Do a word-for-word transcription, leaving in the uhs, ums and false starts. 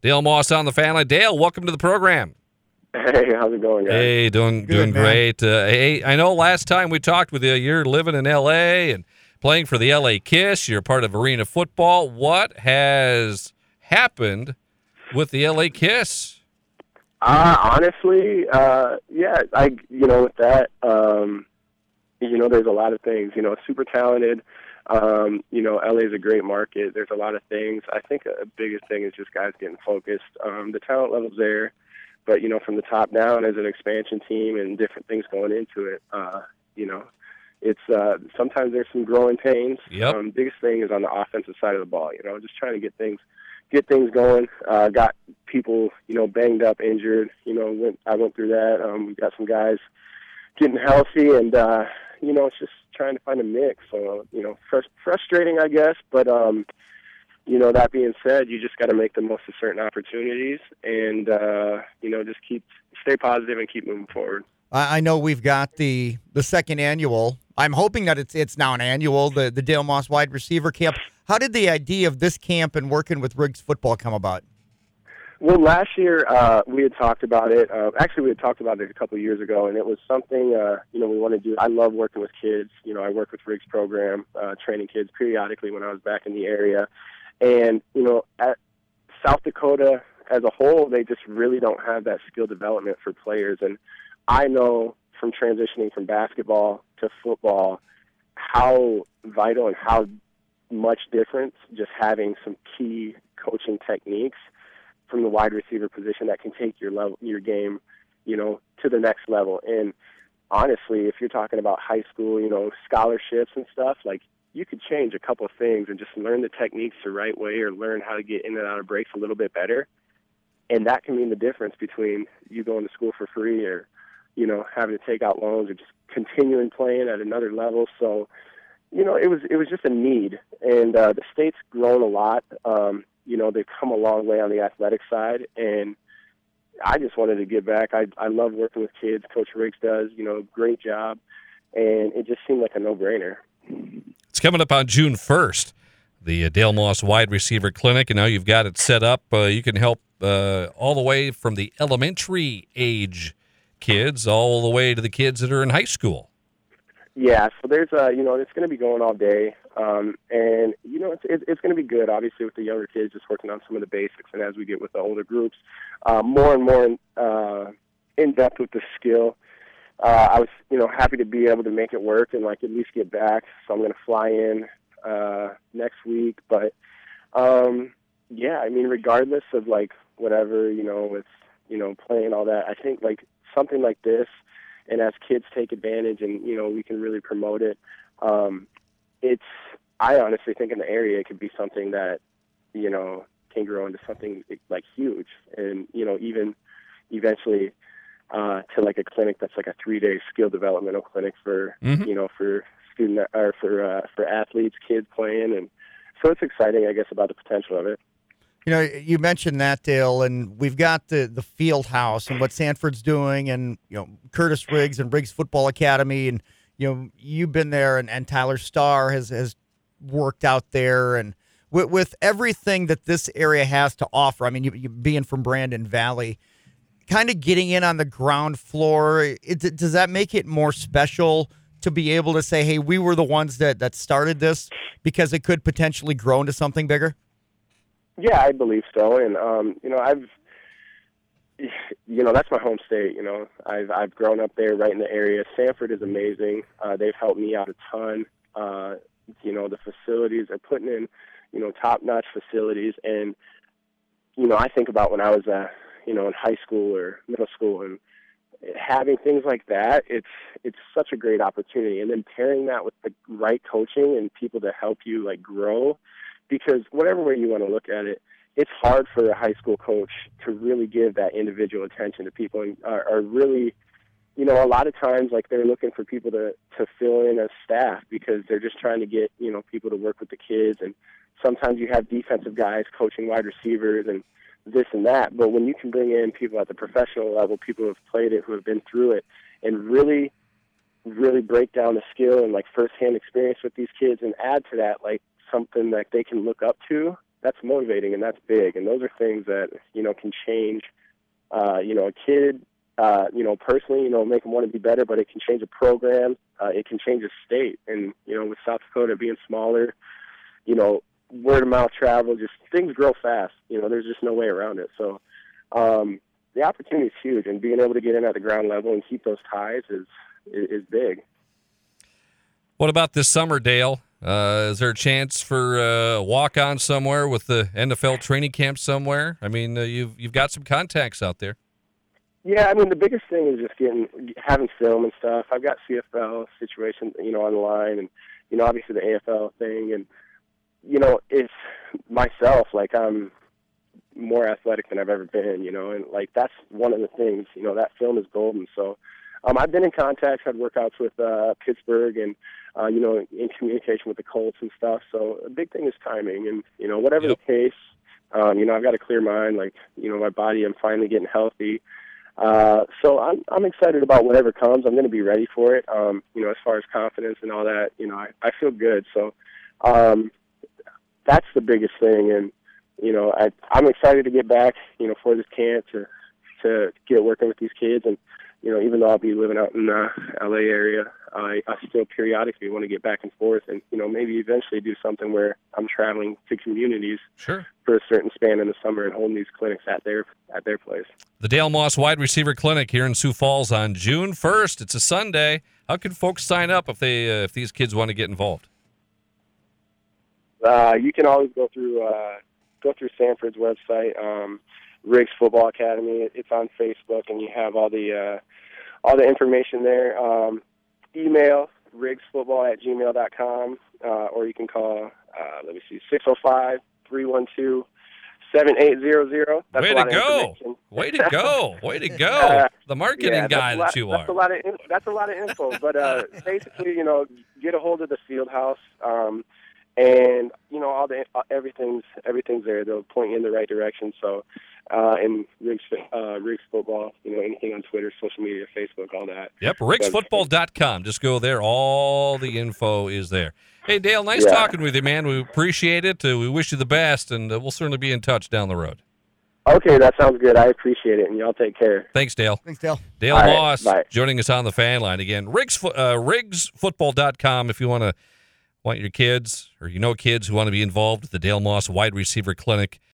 Dale Moss on the family. Dale, welcome to the program. Hey, how's it going, guys? Hey, doing Good, doing man. great. Uh, hey, I know last time we talked with you, you're living in L A and playing for the L A Kiss. You're part of Arena Football. What has happened with the L A Kiss? Uh, honestly, uh, yeah, I, you know, with that, um, you know, there's a lot of things, you know, super talented. Um, you know, L A is a great market. There's a lot of things. I think a biggest thing is just guys getting focused. Um, the talent level's there, but, you know, from the top down as an expansion team and different things going into it, uh, you know, it's uh, sometimes there's some growing pains. Yep. Um, biggest thing is on the offensive side of the ball, you know, just trying to get things get things going. Uh, got people, you know, banged up, injured. You know, went, I went through that. Um, we got some guys getting healthy, and, uh, you know, it's just trying to find a mix. So, you know, frust- frustrating, I guess. But, um, you know, that being said, you just got to make the most of certain opportunities and, uh, you know, just keep stay positive and keep moving forward. I I know we've got the the second annual. I'm hoping that it's it's now an annual, the, the Dale Moss Wide Receiver Camp. How did the idea of this camp and working with Riggs Football come about? Well, last year uh, we had talked about it. Uh, actually, we had talked about it a couple of years ago, and it was something, uh, you know, we want to do. I love working with kids. You know, I work with Riggs program, uh, training kids periodically when I was back in the area. And, you know, at South Dakota as a whole, they just really don't have that skill development for players. And I know from transitioning from basketball to football how vital and how much difference just having some key coaching techniques from the wide receiver position that can take your level, your game, you know, to the next level. And honestly, if you're talking about high school, you know, scholarships and stuff, like you could change a couple of things and just learn the techniques the right way or learn how to get in and out of breaks a little bit better. And that can mean the difference between you going to school for free or, you know, having to take out loans or just continuing playing at another level. So, you know, it was it was just a need, and uh, the state's grown a lot. Um, you know, they've come a long way on the athletic side, and I just wanted to give back. I I love working with kids. Coach Riggs does, you know, great job, and it just seemed like a no-brainer. It's coming up on June first, the uh, Dale Moss Wide Receiver Clinic, and now you've got it set up. Uh, you can help uh, all the way from the elementary age kids all the way to the kids that are in high school. Yeah, so there's uh, you know, it's going to be going all day, um, and you know, it's it's, it's going to be good. Obviously, with the younger kids, just working on some of the basics, and as we get with the older groups, uh, more and more in, uh, in depth with the skill. Uh, I was, you know, happy to be able to make it work and like at least get back. So I'm going to fly in uh, next week, but um, yeah, I mean, regardless of like whatever, you know, with you know playing all that, I think like something like this. And as kids take advantage and, you know, we can really promote it, um, it's, I honestly think in the area it could be something that, you know, can grow into something like huge. And, you know, even eventually uh, to like a clinic that's like a three-day skill developmental clinic for, Mm-hmm. you know, for student or for, uh, for athletes, kids playing. And so it's exciting, I guess, about the potential of it. You know, you mentioned that, Dale, and we've got the, the field house and what Sanford's doing and, you know, Curtis Riggs and Riggs Football Academy. And, you know, you've been there and, and Tyler Starr has, has worked out there. And with, with everything that this area has to offer, I mean, you, you being from Brandon Valley, kind of getting in on the ground floor, it, does that make it more special to be able to say, hey, we were the ones that, that started this because it could potentially grow into something bigger? Yeah, I believe so, and um, you know, I've, you know, that's my home state. You know, I've I've grown up there, right in the area. Sanford is amazing. Uh, they've helped me out a ton. Uh, you know, the facilities are putting in, you know, top-notch facilities, and you know, I think about when I was, uh, you know, in high school or middle school, and having things like that. It's it's such a great opportunity, and then pairing that with the right coaching and people to help you like grow. Because whatever way you want to look at it, it's hard for a high school coach to really give that individual attention to people and are, are really, you know, a lot of times like they're looking for people to, to fill in as staff because they're just trying to get, you know, people to work with the kids. And sometimes you have defensive guys coaching wide receivers and this and that. But when you can bring in people at the professional level, people who have played it, who have been through it, and really, really break down the skill and like firsthand experience with these kids and add to that like something that they can look up to, that's motivating and that's big. And those are things that, you know, can change, uh, you know, a kid, uh, you know, personally, you know, make them want to be better, but it can change a program. Uh, it can change a state. And, you know, with South Dakota being smaller, you know, word of mouth travel, just things grow fast. You know, there's just no way around it. So um, the opportunity is huge, and being able to get in at the ground level and keep those ties is is, is big. What about this summer, Dale? Uh, is there a chance for uh, a walk-on somewhere with the N F L training camp somewhere? I mean, uh, you've you've got some contacts out there. Yeah, I mean, the biggest thing is just getting having film and stuff. I've got C F L situation, you know, on the line, and you know, obviously the A F L thing, and you know, it's myself. Like, I'm more athletic than I've ever been, you know, and like that's one of the things. You know, that film is golden. So, um, I've been in contact, had workouts with uh, Pittsburgh, and uh, you know, in communication with the Colts and stuff. So, a big thing is timing, and you know, whatever yep. the case, um, you know, I've got a clear mind. Like, you know, my body, I'm finally getting healthy. Uh, so I'm I'm excited about whatever comes. I'm going to be ready for it. Um, you know, as far as confidence and all that, you know, I, I feel good. So, um, that's the biggest thing. And, you know, I, I'm excited to get back, you know, for this camp to, to get working with these kids. And, you know, even though I'll be living out in the L A area, I, I still periodically want to get back and forth and, you know, maybe eventually do something where I'm traveling to communities sure. for a certain span in the summer and holding these clinics at their, at their place. The Dale Moss Wide Receiver Clinic here in Sioux Falls on June first. It's a Sunday. How can folks sign up if they uh, if these kids want to get involved? Uh, you can always go through uh, go through Sanford's website, um, Riggs Football Academy. It's on Facebook, and you have all the uh, all the information there. Um, email riggsfootball at gmail dot com, uh, or you can call. Uh, let me see, six oh five, three one two, seven eight zero zero. Way to go! Way to go! Way to go! Uh, the marketing yeah, guy lot, that you that's are. A lot of, that's a lot of info. But uh, basically, you know, get a hold of the field house. Um, And you know, all the everything's everything's there. They'll point you in the right direction. So, uh, and Riggs, uh, Riggs Football, you know, anything on Twitter, social media, Facebook, all that. Yep, riggs football dot com. Just go there. All the info is there. Hey, Dale, nice yeah. talking with you, man. We appreciate it. Uh, we wish you the best, and uh, we'll certainly be in touch down the road. Okay, that sounds good. I appreciate it, and y'all take care. Thanks, Dale. Thanks, Dale. Dale all Moss right, joining us on the fan line again. Riggs, uh, riggs football dot com if you want to. Want your kids, or you know kids who want to be involved with the Dale Moss Wide Receiver Clinic